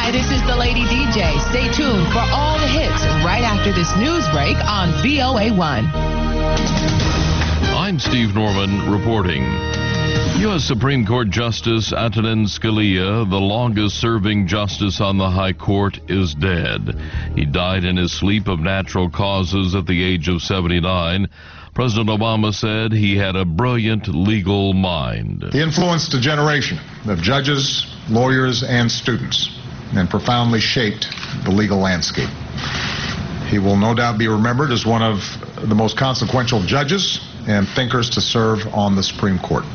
Hi, this is the Lady DJ. Stay tuned for all the hits right after this news break on VOA1. I'm Steve Norman reporting. U.S. Supreme Court Justice Antonin Scalia, the longest-serving justice on the High Court, is dead. He died in his sleep of natural causes at the age of 79. President Obama said he had a brilliant legal mind. He influenced a generation of judges, lawyers, and students, and profoundly shaped the legal landscape. He will no doubt be remembered as one of the most consequential judges and thinkers to serve on the Supreme Court.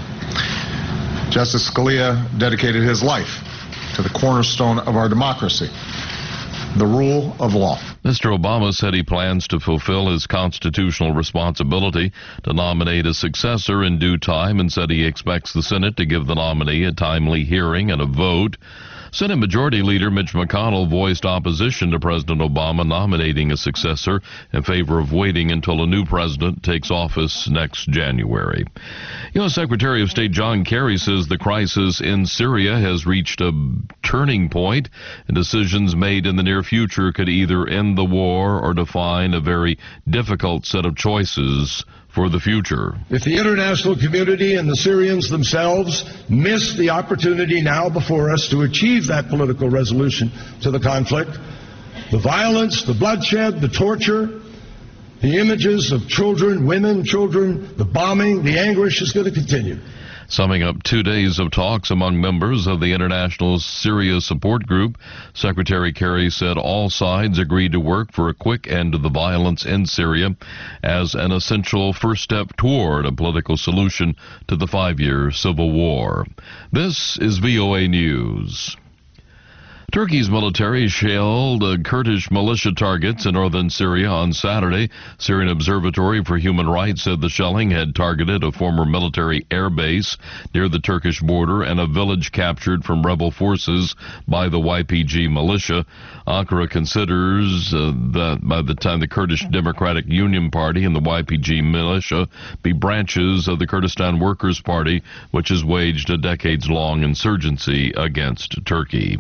Justice Scalia dedicated his life to the cornerstone of our democracy, the rule of law. Mr. Obama said he plans to fulfill his constitutional responsibility to nominate a successor in due time and said he expects the Senate to give the nominee a timely hearing and a vote. Senate Majority Leader Mitch McConnell voiced opposition to President Obama nominating a successor in favor of waiting until a new president takes office next January. U.S. Secretary of State John Kerry says the crisis in Syria has reached a turning point, and decisions made in the near future could either end the war or define a very difficult set of choices for the future. If the international community and the Syrians themselves miss the opportunity now before us to achieve that political resolution to the conflict, the violence, the bloodshed, the torture, the images of children, women, children, the bombing, the anguish is going to continue. Summing up 2 days of talks among members of the International Syria Support Group, Secretary Kerry said all sides agreed to work for a quick end to the violence in Syria as an essential first step toward a political solution to the 5-year civil war. This is VOA News. Turkey's military shelled Kurdish militia targets in northern Syria on Saturday. Syrian Observatory for Human Rights said the shelling had targeted a former military air base near the Turkish border and a village captured from rebel forces by the YPG militia. Ankara considers that by the time the Kurdish Democratic Union Party and the YPG militia be branches of the Kurdistan Workers' Party, which has waged a decades-long insurgency against Turkey.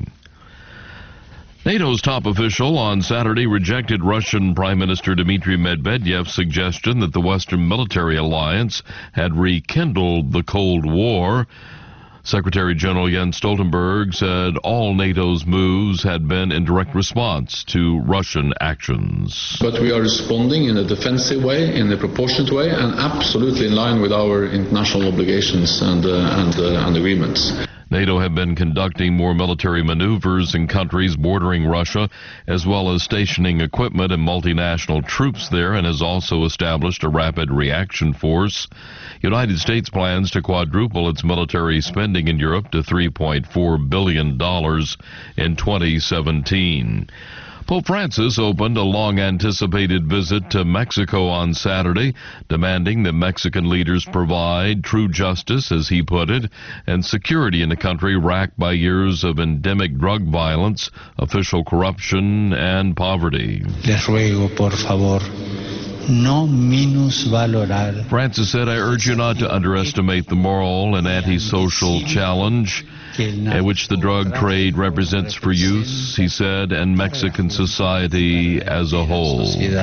NATO's top official on Saturday rejected Russian Prime Minister Dmitry Medvedev's suggestion that the Western military alliance had rekindled the Cold War. Secretary General Jens Stoltenberg said all NATO's moves had been in direct response to Russian actions. But we are responding in a defensive way, in a proportionate way, and absolutely in line with our international obligations and agreements. NATO have been conducting more military maneuvers in countries bordering Russia, as well as stationing equipment and multinational troops there, and has also established a rapid reaction force. United States plans to quadruple its military spending in Europe to $3.4 billion in 2017. Pope Francis opened a long-anticipated visit to Mexico on Saturday, demanding that Mexican leaders provide true justice, as he put it, and security in a country racked by years of endemic drug violence, official corruption, and poverty. Les ruego, por favor, no minusvalorar. Francis said, I urge you not to underestimate the moral and antisocial challenge which the drug trade represents for youth, he said, and Mexican society as a whole.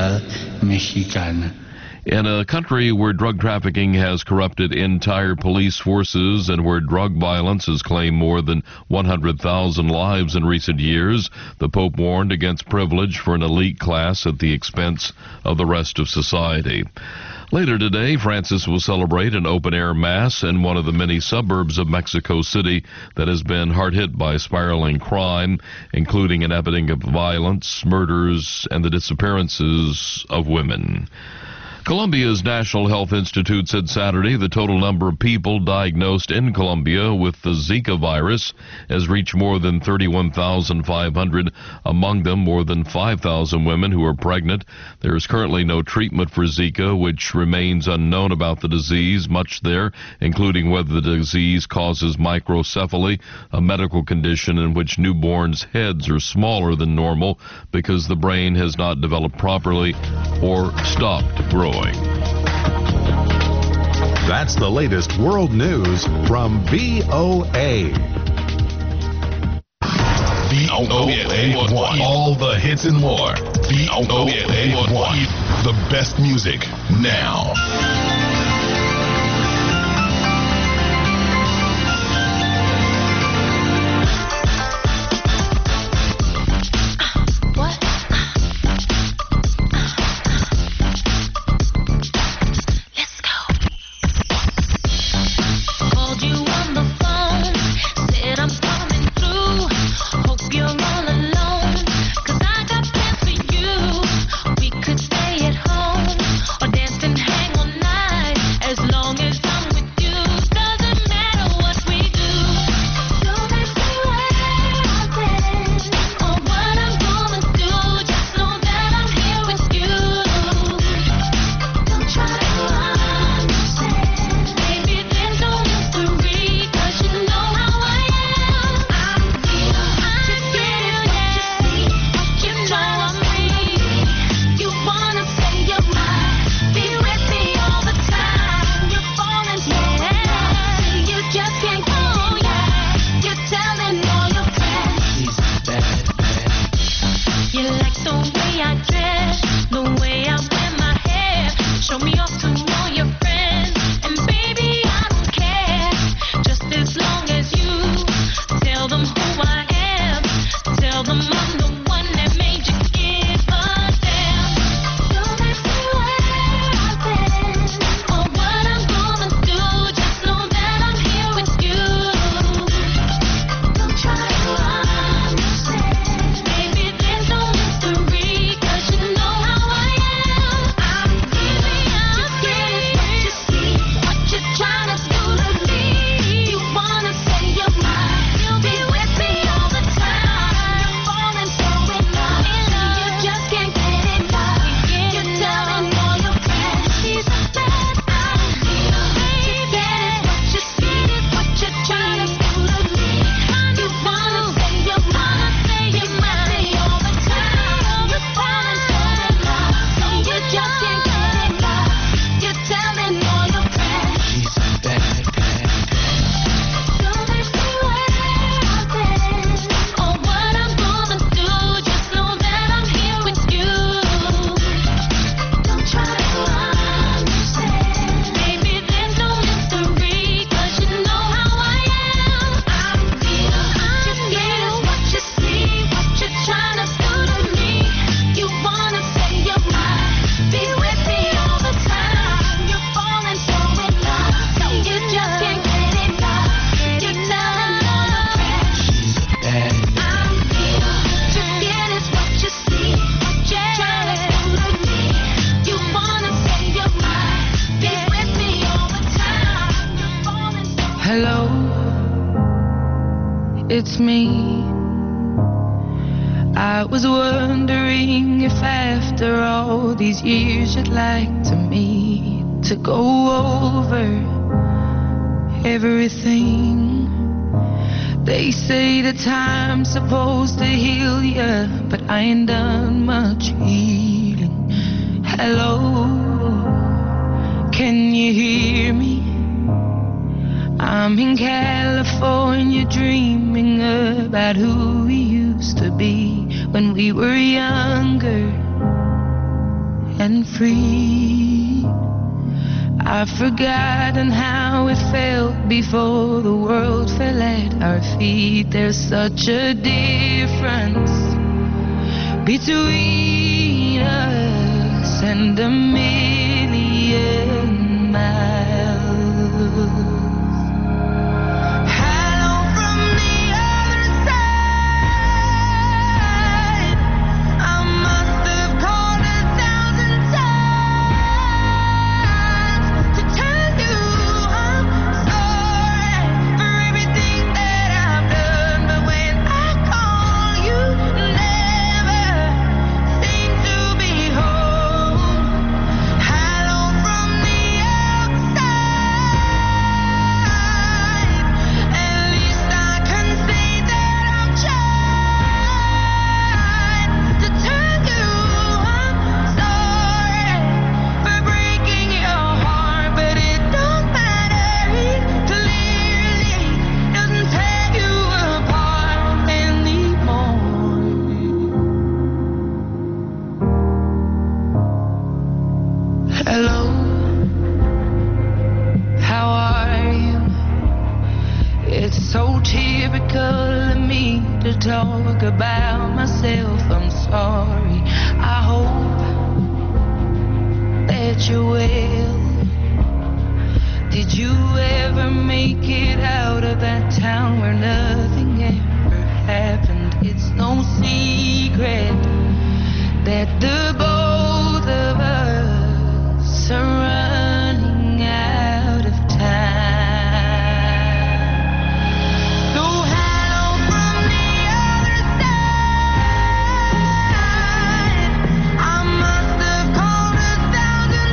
In a country where drug trafficking has corrupted entire police forces and where drug violence has claimed more than 100,000 lives in recent years, the Pope warned against privilege for an elite class at the expense of the rest of society. Later today, Francis will celebrate an open-air mass in one of the many suburbs of Mexico City that has been hard hit by spiraling crime, including an epidemic of violence, murders, and the disappearances of women. Colombia's National Health Institute said Saturday the total number of people diagnosed in Colombia with the Zika virus has reached more than 31,500, among them more than 5,000 women who are pregnant. There is currently no treatment for Zika, which remains unknown about the disease, much there, including whether the disease causes microcephaly, a medical condition in which newborns' heads are smaller than normal because the brain has not developed properly or stopped growing. That's the latest world news from VOA. VOA1. All the hits and more. VOA1. The best music now. It's me. I was wondering if after all these years you'd like to meet to go over everything. They say the time's supposed to heal ya, but I ain't done much healing. Hello, can you hear me? I'm in California dreaming about who we used to be when we were younger and free. I've forgotten how it felt before the world fell at our feet. There's such a difference between us and a million miles. talk about myself, I'm sorry. I hope that you're well. Did you ever make it out of that town where nothing ever happened? It's no secret that the both of us are running out of time. So hello from the other side. I must have called 1,000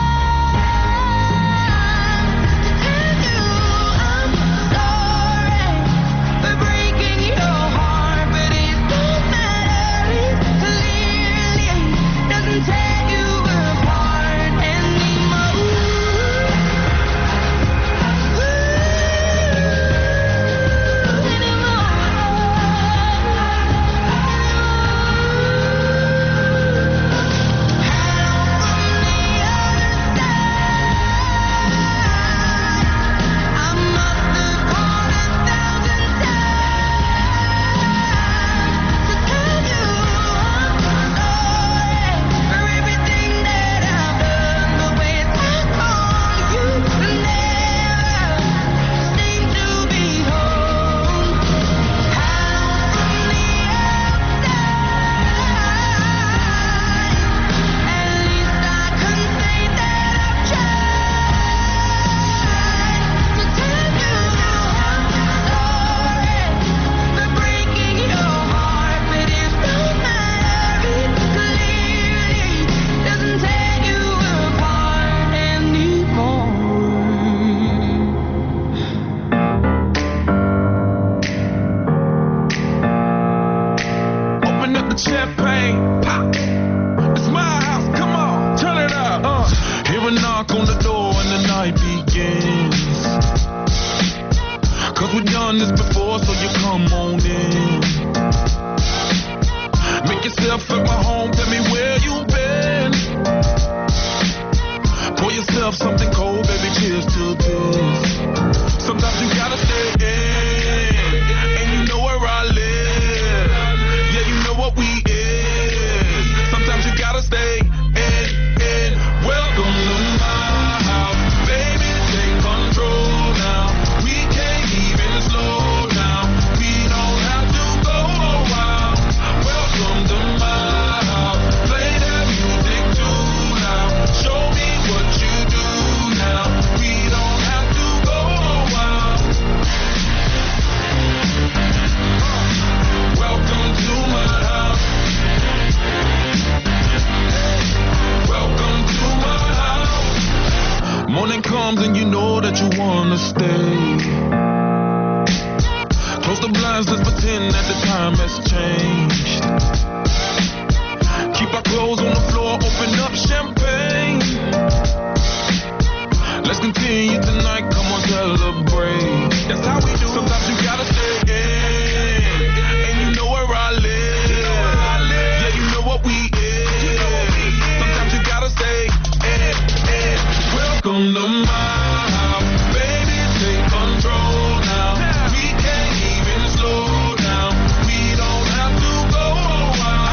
times to tell you I'm sorry for breaking your heart, but it don't matter. It clearly doesn't tear you apart anymore. Champagne, pop. It's my house, come on, turn it up. Hear a knock on the door and the night begins. Cause we've done this before, so you come on in. Make yourself at my home, tell me where you've been. Pour yourself something cold, baby, cheers to this. Sometimes you gotta stay in, and you know where I live. Yeah, you know what we is. Sometimes you gotta stay in. Welcome to my house, baby, take control now. We can't even slow down. We don't have to go around. Welcome to my house. Play that music too loud. Show me what you do now. We don't have to go around. Welcome to my house. Welcome to my house. Morning comes and you know that you wanna stay. Close the blinds, let's pretend that the time has changed. Keep our clothes on the floor, open up champagne. Let's continue tonight, come on, celebrate. That's how we do. Sometimes you gotta stay in, and you know where I live. Yeah, you know what we is. Sometimes you gotta stay in. Welcome to my house, baby, take control now. We can't even slow down. We don't have to go around.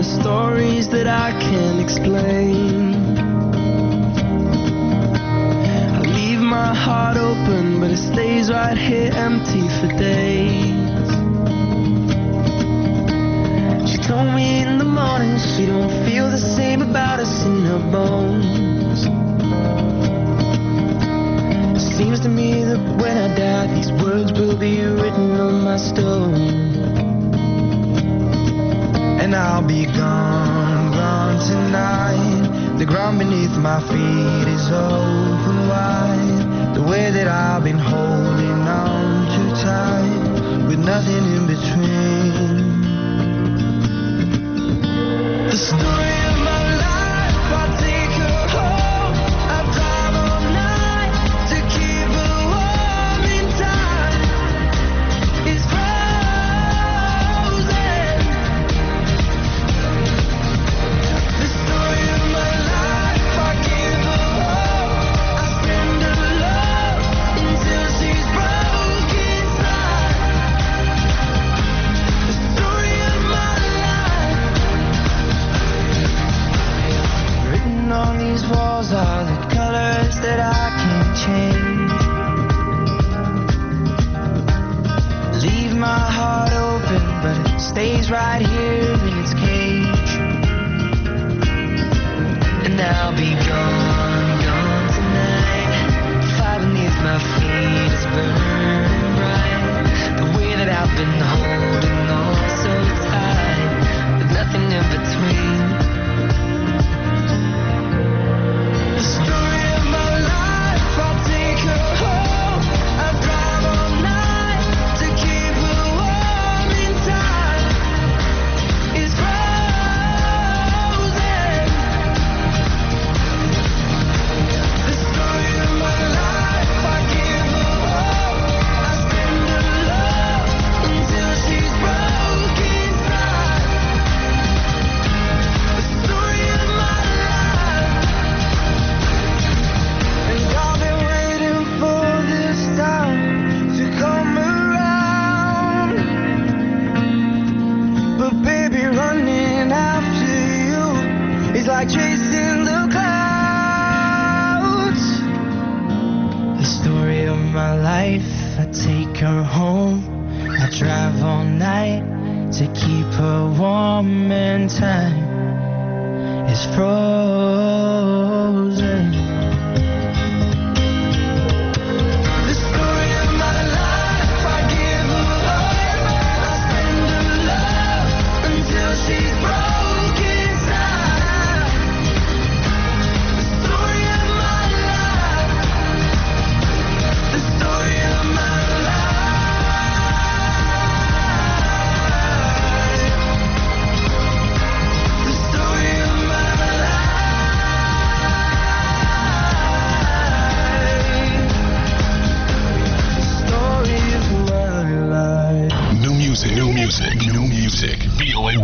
the stories that I can't explain. I leave my heart open, but it stays right here empty for days. She told me in the morning she don't feel the same about us in her bones. Seems to me that when I die, these words will be written on my stone. And I'll be gone, gone tonight. The ground beneath my feet is open wide. The way that I've been holding on too tight, with nothing in between. The story of my life, I take her home. I drive all night to keep her warm in time. It's frozen. The story of my life, I give her hope. I send her love until she's broke inside. The story of my life. Written on these walls are the colors that I can't change. Leave my heart open, but it stays right here in its cage. And I'll be gone, gone tonight. Fire beneath my feet is burning bright. The way that I've been holding on so tight, with nothing in between. The story of my life, I'll take her home. I drive all night to keep her warm in time. It's frozen. The story of my life, I give her hope. I send her love until she's broke inside. The story of my life. And I've been waiting for this time to come around. But baby, running after you is like chasing the clouds. The story of my life, I take her home. I drive all night to keep her warm and time is frozen. The story of my life, I give her hope. I send her love until she's broke inside. The story of my life. The story of my life. The story of my life. Story of my life. New music, new music, new music. VOA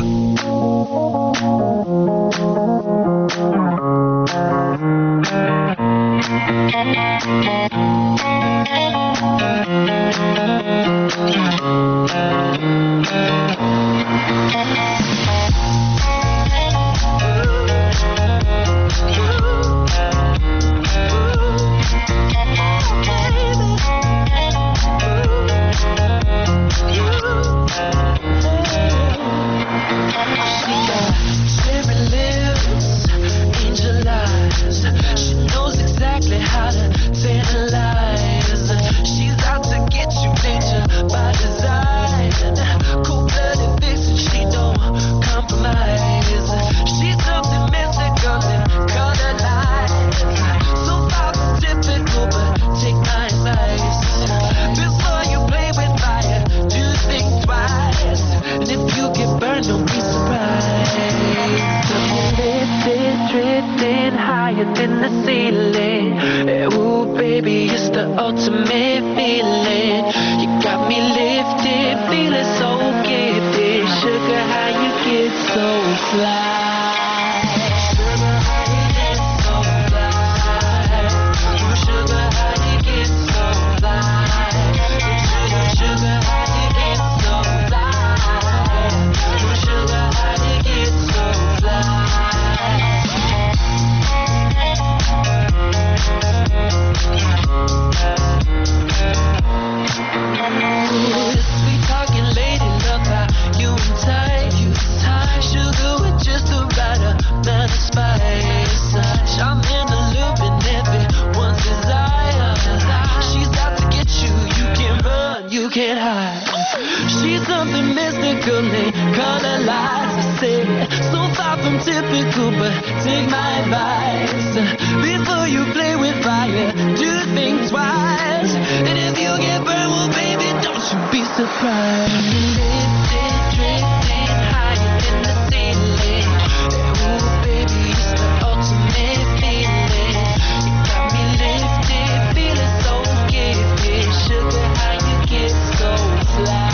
She got cherry lips, angel eyes. She knows exactly how to tantalize. She's out to get you, danger by design. Cold-blooded vixen, she don't compromise. She's something mystical and colored lights. So far from typical, but take my advice. Before you play with fire, do think twice. And if you get burned, don't be surprised. Lifted, drifting higher than the ceiling. Ooh, baby, it's the ultimate feeling. You got me lifted, feeling so gifted. Sugar, how you get so fly? Sugar, how you get so fly? Ooh, sugar, how you get so fly? Sugar, how you get so fly? Ooh, sugar, how you get far from typical, but take my advice. Before you play with fire, do think twice. And if you get burned, well, baby, don't you be surprised. Lifted, drifting higher than the ceiling. Ooh, baby, it's the ultimate feeling. You got me lifted, feeling so gifted. Sugar, how you get so fly.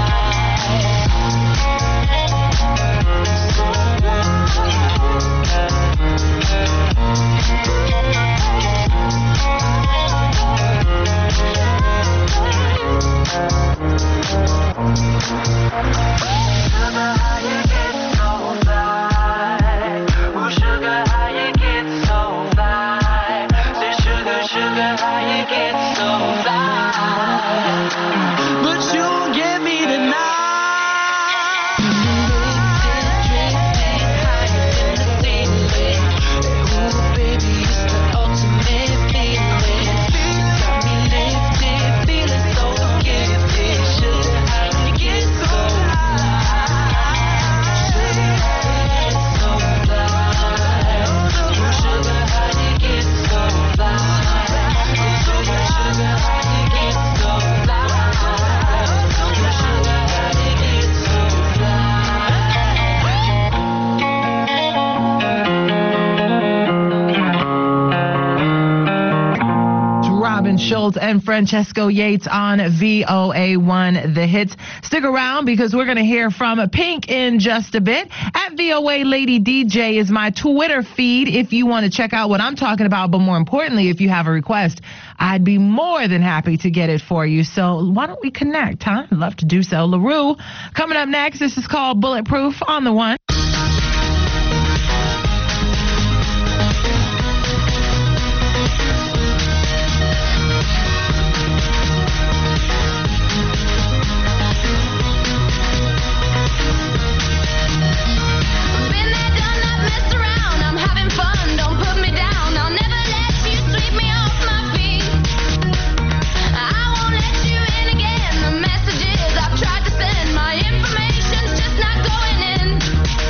Schultz and Francesco Yates on VOA1 The Hits. Stick around because we're going to hear from Pink in just a bit. At VOA Lady DJ is my Twitter feed if you want to check out what I'm talking about, but more importantly, if you have a request, I'd be more than happy to get it for you. So why don't we connect, huh? I'd love to do so. LaRue, coming up next, this is called Bulletproof on the One. Messages I've tried to send, my information's just not going in.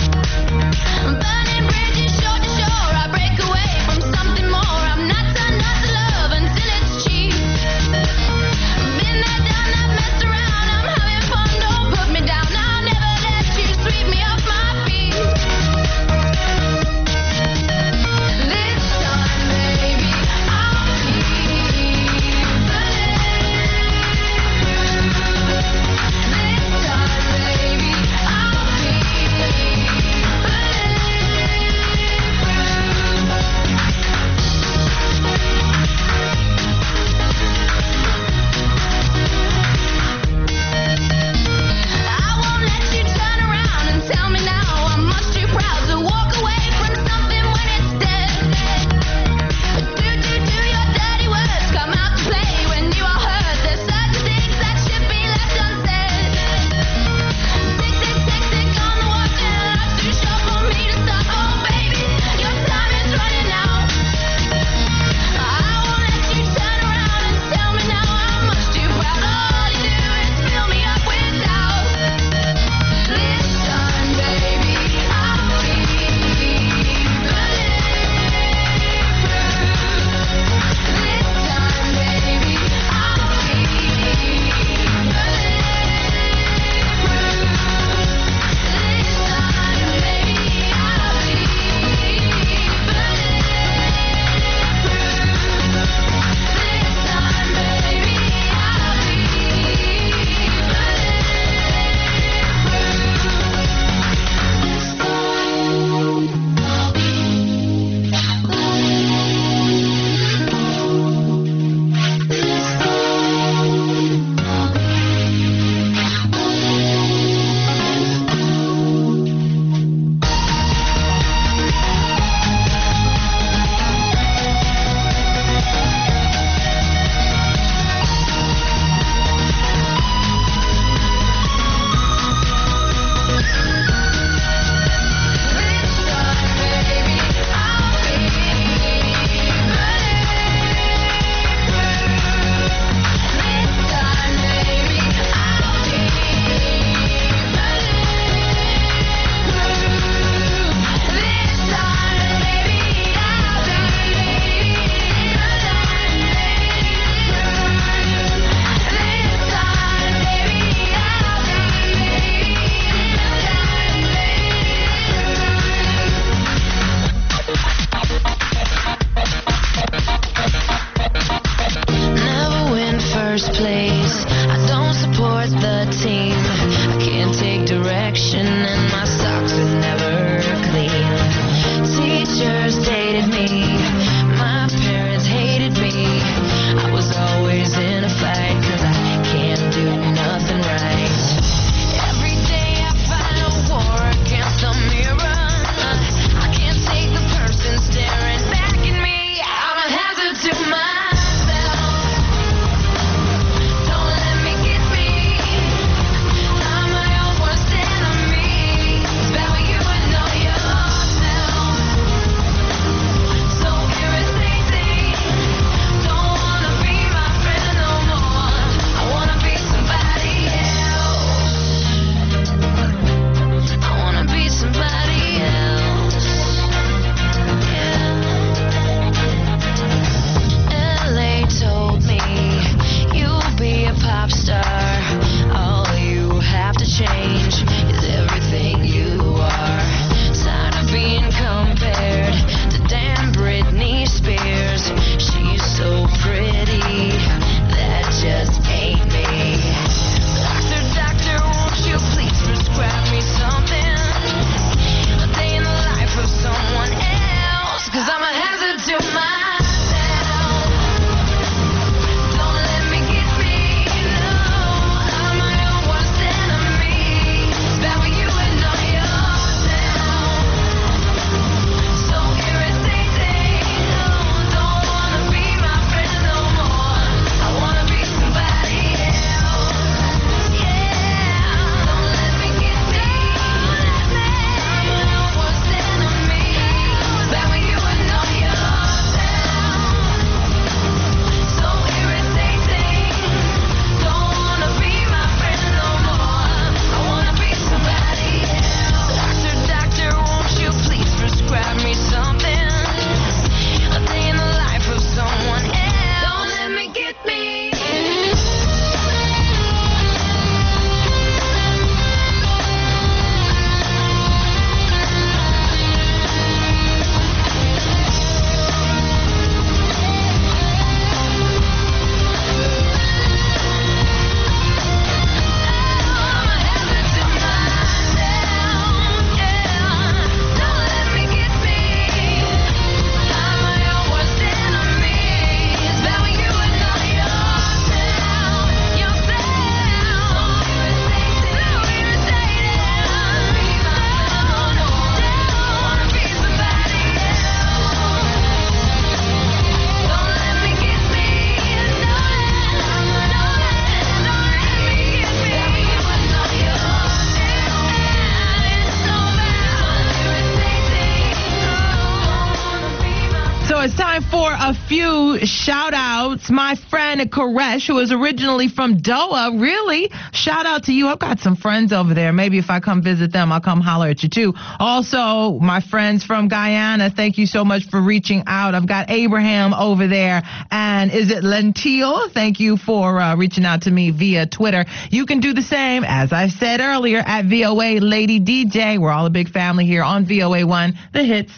it's time for a few shout outs. My friend Koresh, who is originally from Doha, really, shout out to you. I've got some friends over there. Maybe if I come visit them, I'll come holler at you too. Also, my friends from Guyana, thank you so much for reaching out. I've got Abraham over there. And is it Lentil? Thank you for reaching out to me via Twitter. You can do the same, as I said earlier, at VOA Lady DJ. We're all a big family here on VOA1, The Hits.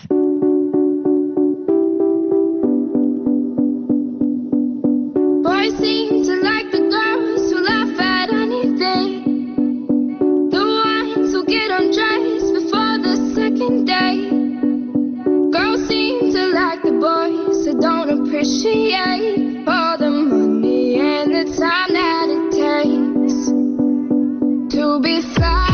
Boys seem to like the girls who laugh at anything, the ones who get undressed before the second day. Girls seem to like the boys who don't appreciate all the money and the time that it takes to be fly.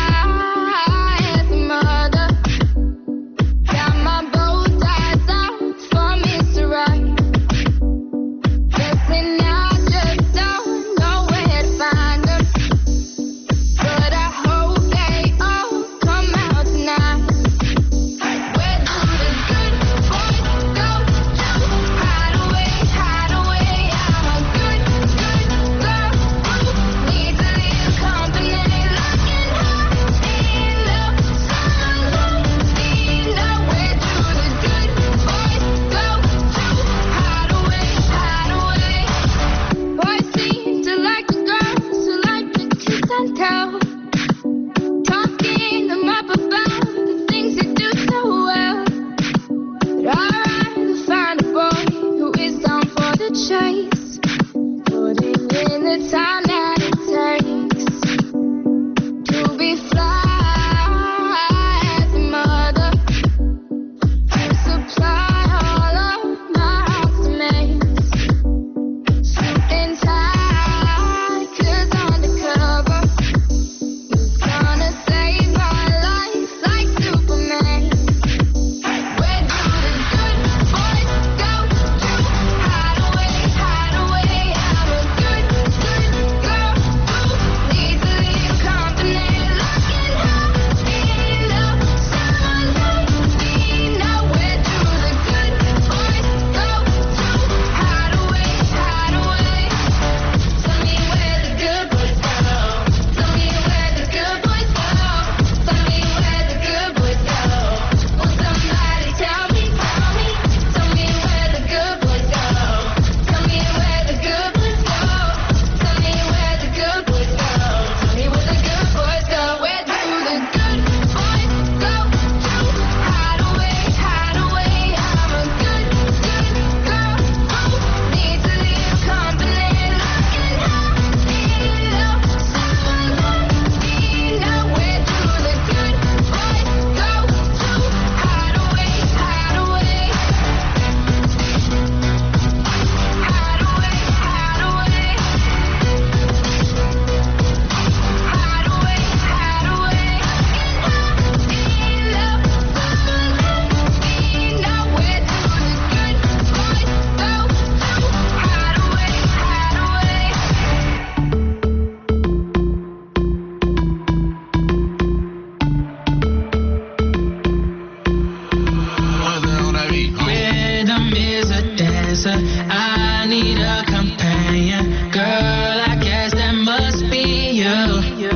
I need a companion, girl, I guess that must be you.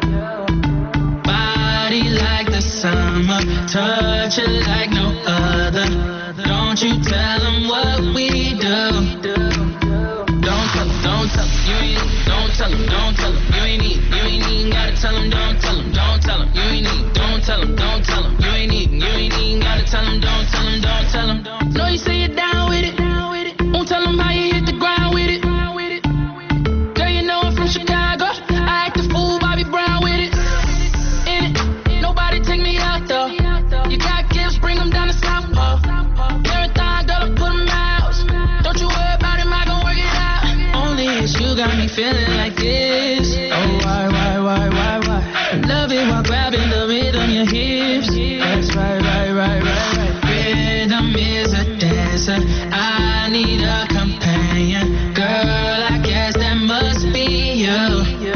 Body like the summer, touch it like no other. Don't you tell them what we do. Don't tell them, you ain't, don't tell them, you ain't even gotta tell them, don't tell them, you ain't even, don't tell them, you ain't even gotta tell them, don't tell them. No, you say you're down with it. Won't tell them how you hit the ground with it. Girl, you know I'm from Chicago. I act a fool, Bobby Brown with it. In it, nobody take me out though. You got gifts, bring them down to South Pole. Marathon, girl, I put them out. Don't you worry about him, I gon' work it out. Only it's you got me feeling like this. Oh, why? Love it while grabbing the rhythm, your hips. That's right. Rhythm is a dancer. I need a companion, girl, I guess that must be you.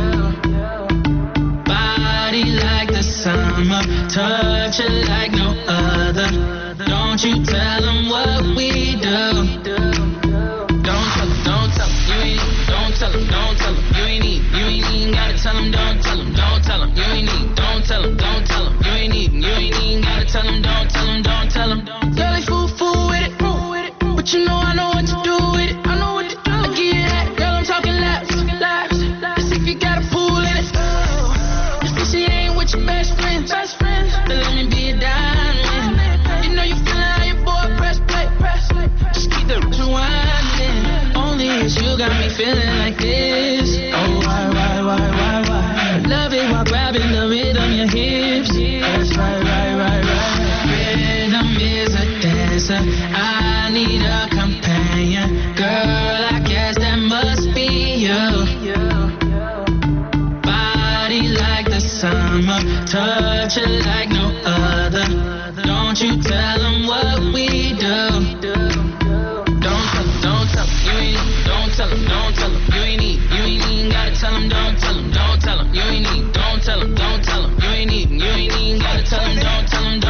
Body like the summer, touch it like no other. Don't Don't you tell them what we do. Don't tell them, don't tell them, you ain't need. Don't tell them, don't tell them, you ain't need. You ain't even gotta tell them, don't tell them, don't tell them, you ain't need. Don't tell them, don't tell them, you ain't need. You ain't even gotta tell them, don't tell them, don't tell them. Girl, they fool with it, but you know I know what to do with it. I know what to do. I give you that, girl, I'm talking laps. Let's see if you got a pool in it. If she ain't with your best friends, then let me be a diamond. You know you feeling how your boy press play. Just keep the rewinding. Only it's you got me feeling like this. Oh, why? Love it while grabbing the rhythm, your hips. That's right. Rhythm is a dancer. I need a companion. Girl, I guess that must be you. Body like the summer, touch it like no other. Don't you tell them what we do. Don't tell them, you ain't need. Don't tell them, you ain't need. You ain't even gotta tell them, don't tell them, you ain't need. Don't tell them, you ain't need. You ain't even gotta tell them, don't tell them.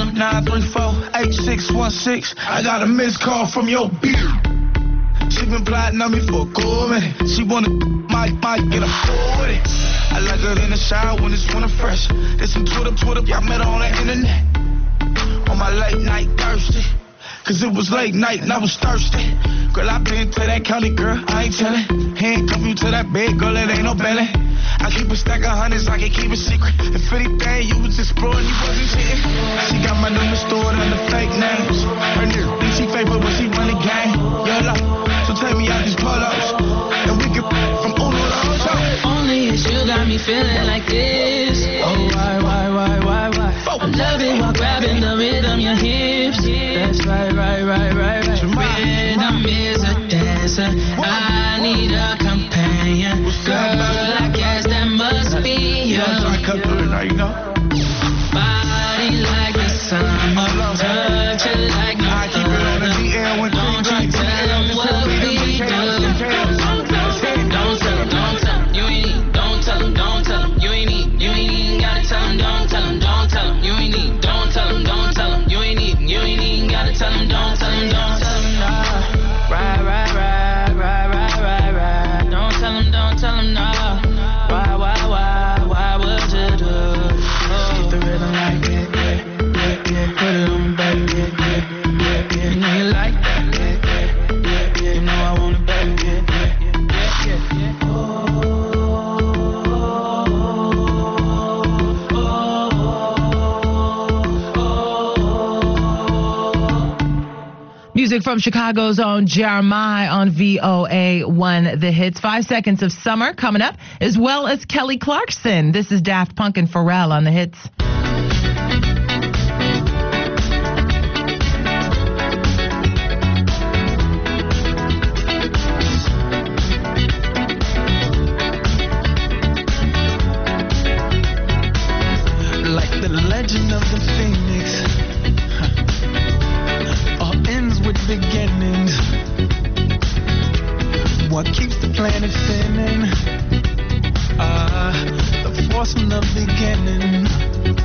934-8616. I got a missed call from your beard. She been plotting on me for a cool minute. She wanna might get a fool with it. I like her in the shower when it's winter fresh. There's some Twitter, y'all met her on the internet. On my late night thirsty. Cause it was late night and I was thirsty. Girl, I been to that county, girl, I ain't tellin'. Handcuff you to that bed, girl, it ain't no belly. I keep a stack of hundreds, I can keep it secret. If anything, you was exploring, you wasn't cheating. She got my number stored under fake names. Her nigga think she favorite when she run the game. YOLO, so take me out these polos. And we can from Uno to Ocho. Only it's you got me feeling like this. Oh, why? I love it while grabbing the rhythm, your hips. That's right. Rhythm is a dancer. I need a companion. Girl, I guess that must be you. Body like the summer, touch it like no other. Don't you tell them what we do. Don't tell them, you ain't need. Don't tell them, you ain't need. You ain't even gotta tell them, don't tell them. You ain't need. Don't tell them, you ain't need. You ain't even gotta tell them, don't tell them. Right. Don't tell them, no. Why would you do? Keep the rhythm like yeah. Put it on me, baby, yeah. You know you like that, yeah. You know I want it, baby, yeah. Music from Chicago's own Jeremiah on VOA1 The Hits. 5 Seconds of Summer coming up, as well as Kelly Clarkson. This is Daft Punk and Pharrell on The Hits. Like the legend of the Phoenix, all ends with beginnings. What keeps the planet spinning? The force from the beginning.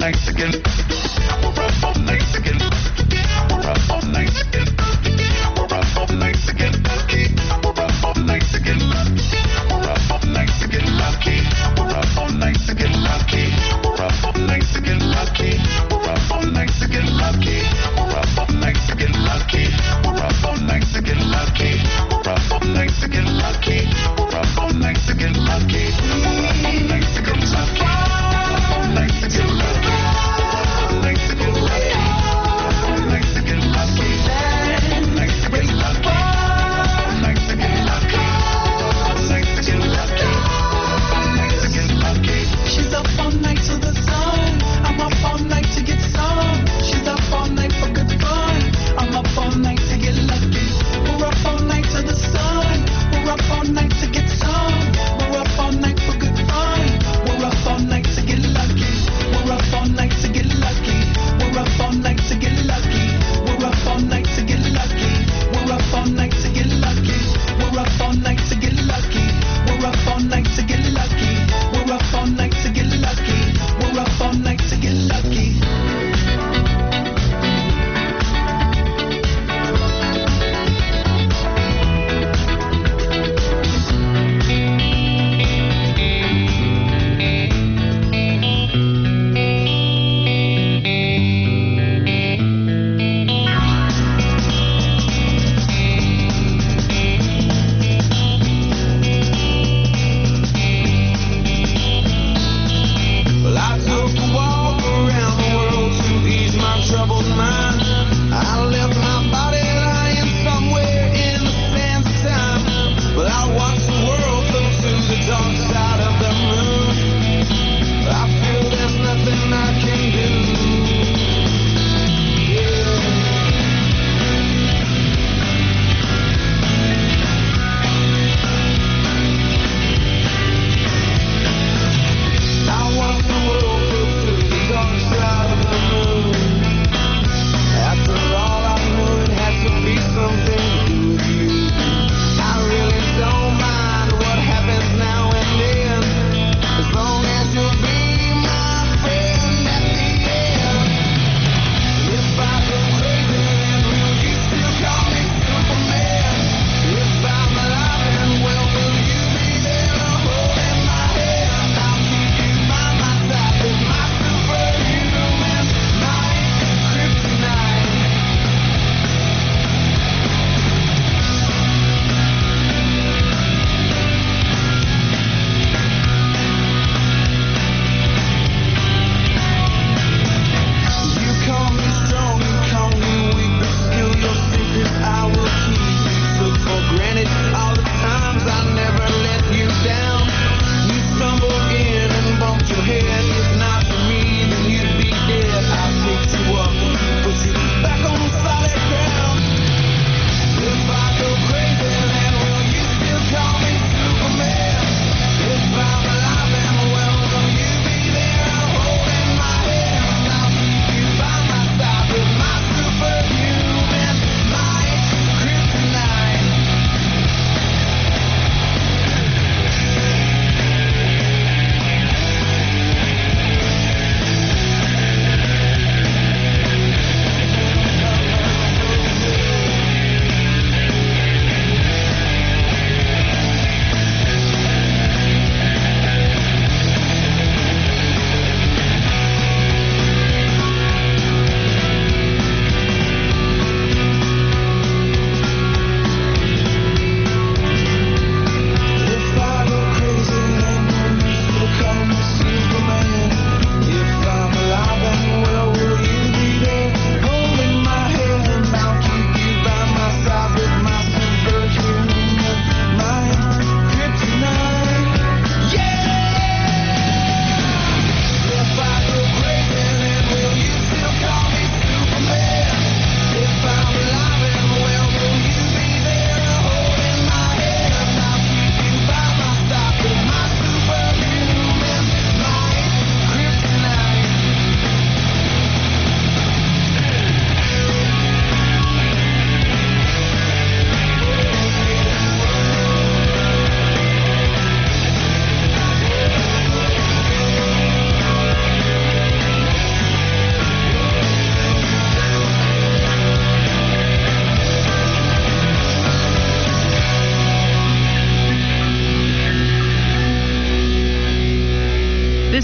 nights again. Rough up nights again. Rough up nights again. Rough up nights again. Rough up nights again. Rough up nights again. Lucky. Rough up nights again. Lucky. Rough up nights again. Lucky. Rough up nights again. Lucky. Rough up nights again. Lucky. Rough up nights again. Lucky. Rough up nights again. Lucky. Rough up nights again. Lucky. Rough up nights again. Lucky. Rough up nights again. Lucky.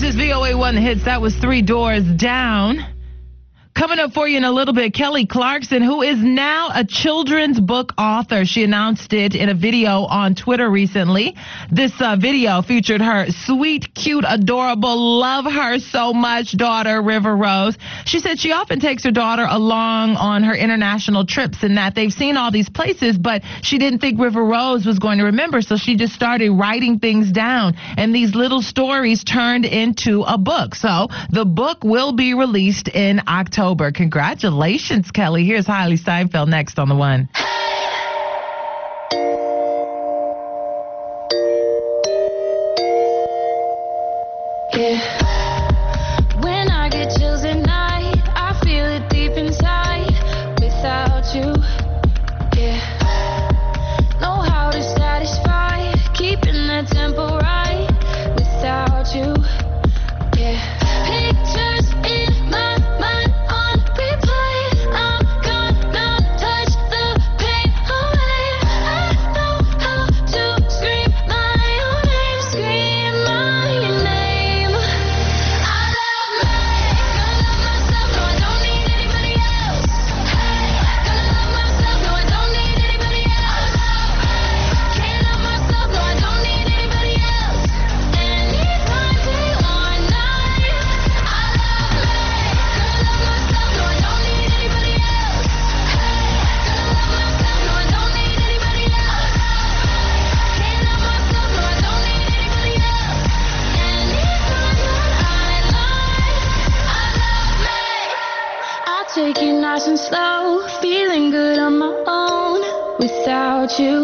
is VOA1 The Hits. That was 3 Doors Down. Coming up for you in a little bit, Kelly Clarkson, who is now a children's book author. She announced it in a video on Twitter recently. This video featured her sweet, cute, adorable, love her so much daughter, River Rose. She said she often takes her daughter along on her international trips and that they've seen all these places, but she didn't think River Rose was going to remember, so she just started writing things down. And these little stories turned into a book. So the book will be released in October. Congratulations, Kelly. Here's Hailey Steinfeld next on The One. Yeah. When I get chills at night, I feel it deep inside. Without you, yeah. Know how to satisfy, keeping that tempo right. Without you, yeah. Pictures in my mind. Take it nice and slow, feeling good on my own without you,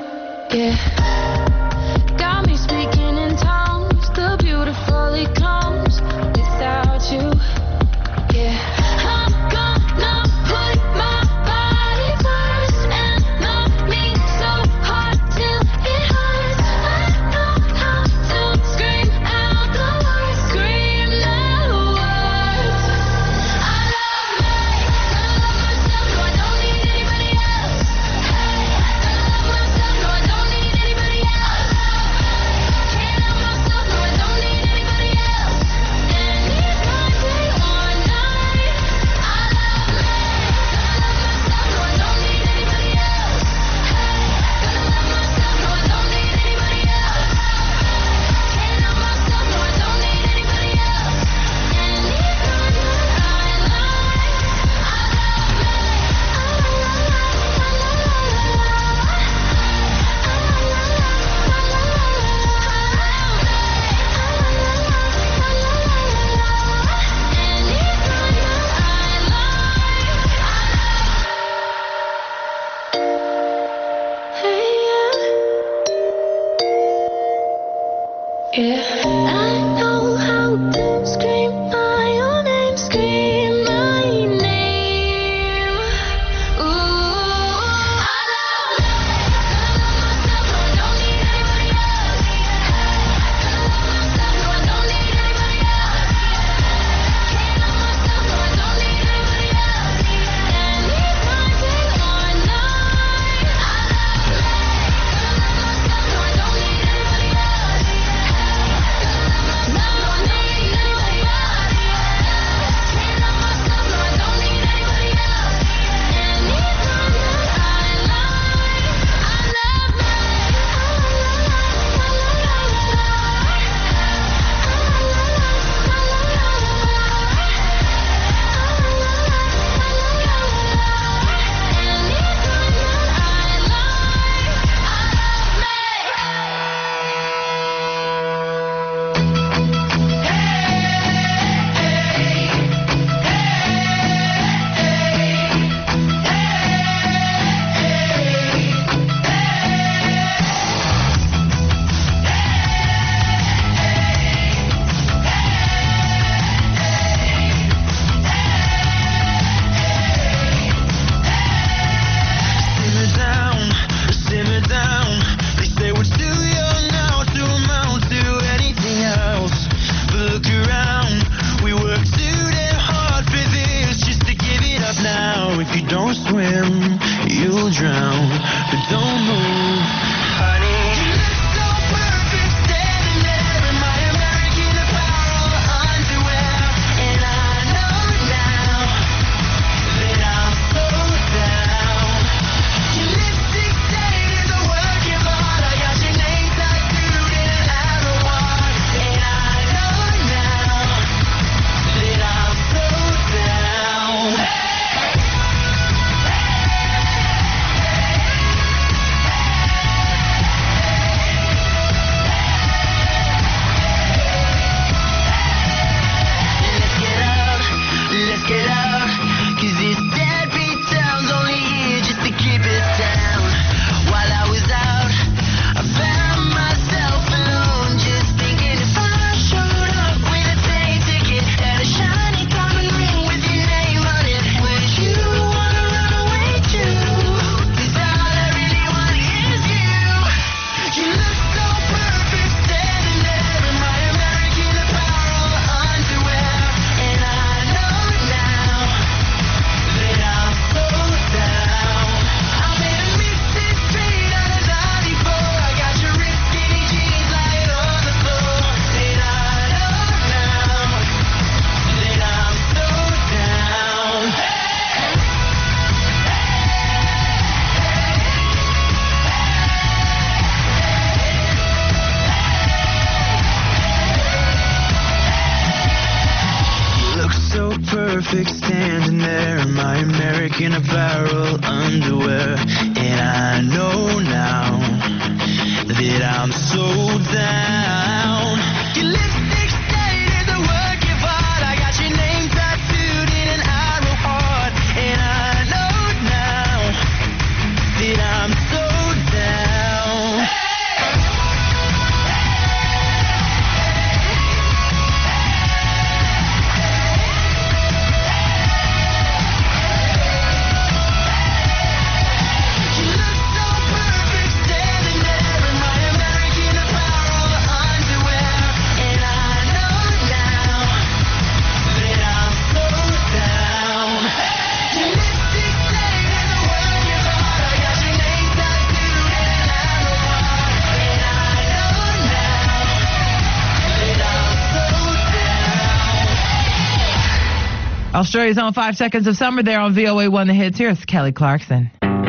yeah. Got me speaking in tongues, the beautiful it comes without you, yeah. I'm gonna put my body first and love me so hard till it hurts. I know how to scream out the words, scream the words. I love me. Yeah, I know how to scream my own name, scream my name. Ooh, I love myself, no, I don't need anybody else. I love myself, no, I don't need anybody else. Can't love myself, no, I don't need anybody else. Anytime, day or night. I love myself, no, I don't need anybody else. down. Your lipstick stained the work of art. I got your name tattooed in an arrow heart, and I know now that I'm so down. You look so perfect standing there in my American Apparel underwear, and I know now that I'm so down. Your lipstick stained in the work of art. I got your name tattooed in an arrow heart, and I know now that I'm so down. Australia's on 5 Seconds of Summer there on VOA1 The Hits. Here's Kelly Clarkson.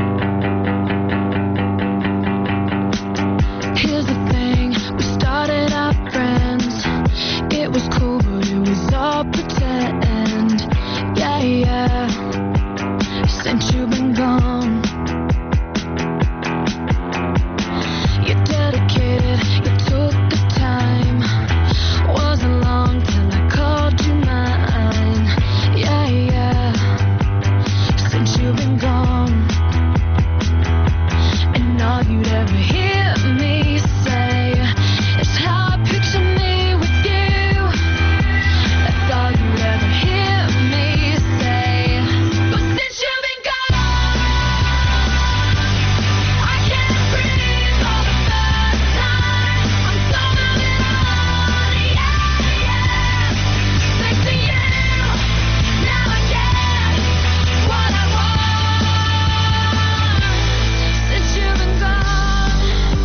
Here's the thing, we started out friends. It was cool, but it was all pretend. Yeah, yeah. Since you've been gone, you're dedicated, you took the time. Wasn't long till I called you mine. Yeah, yeah. Since you've been gone, and all you'd ever hear me say is how I picture me with you. That's all you'd ever hear me say. But since you've been gone, I can't breathe for the first time. I'm so moving on, yeah, yeah. Thanks to you, now I get what I want. Since you've been gone,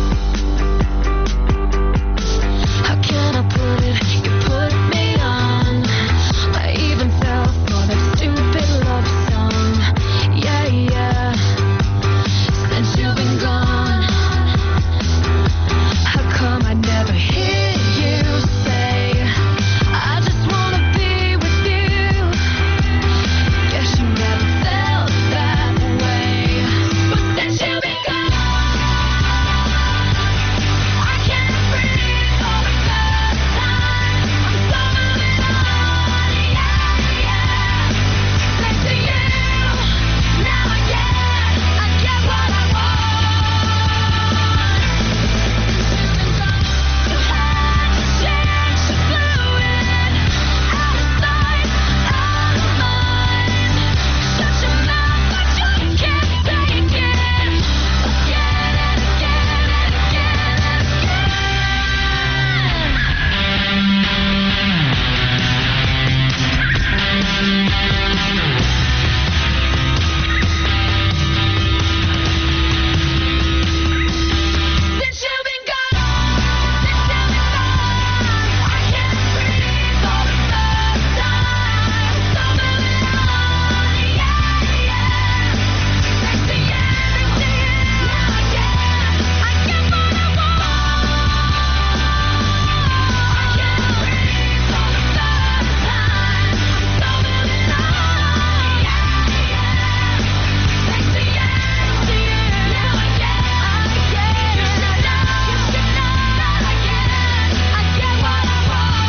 how can I put it? You put me on. I even fell for that stupid love song. Yeah, yeah. Since you've been gone, how come I never hear you say, I just wanna be with you? Guess you never felt that way. But since you've been gone, I can't breathe for the first time. I'm so moving on, yeah, yeah. Thanks to you, now I get what I want. You had to change the fluid, out of sight, out of mind. Shut your mouth, I just can't take it. Again and again and again and since you've been gone, I can't breathe for the first time. So moving on, yeah, yeah. Thanks to you, now I get what I want. I can't breathe for the first time. So moving on, yeah, yeah. Thanks to you, now I get. You should know that I get what I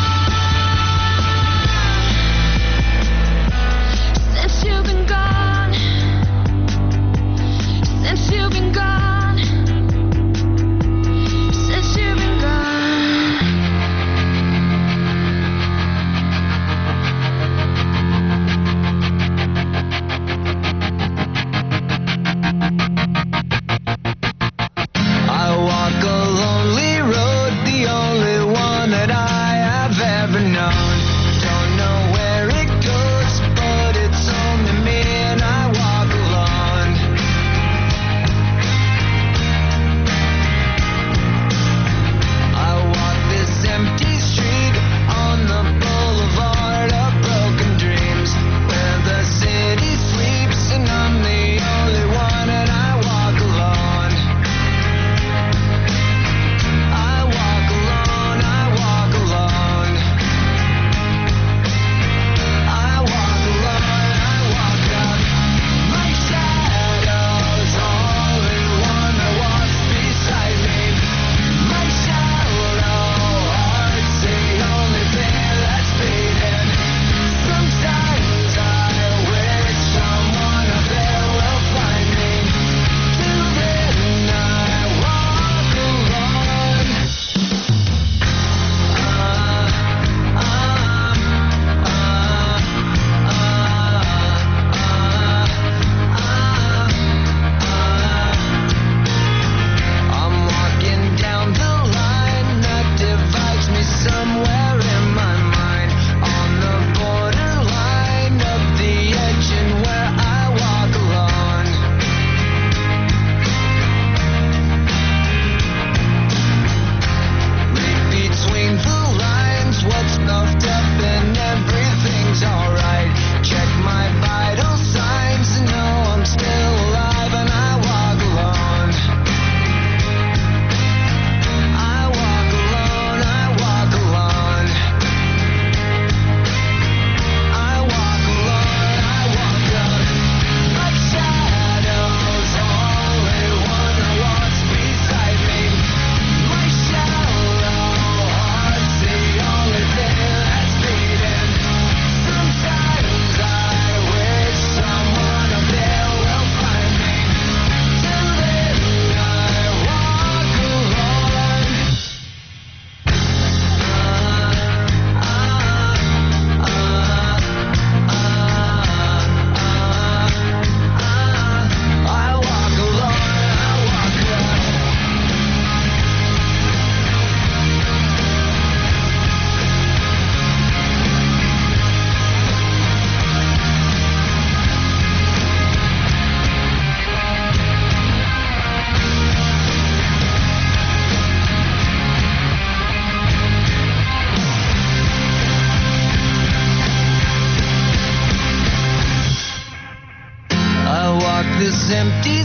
want. Since you've been gone, since you've been gone, since you've been gone. I walk a lonely road, the only one that I have ever known. Don't know where it goes, but it's only me and I walk alone.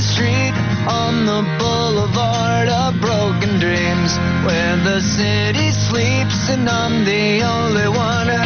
street on the boulevard of broken dreams, where the city sleeps and I'm the only one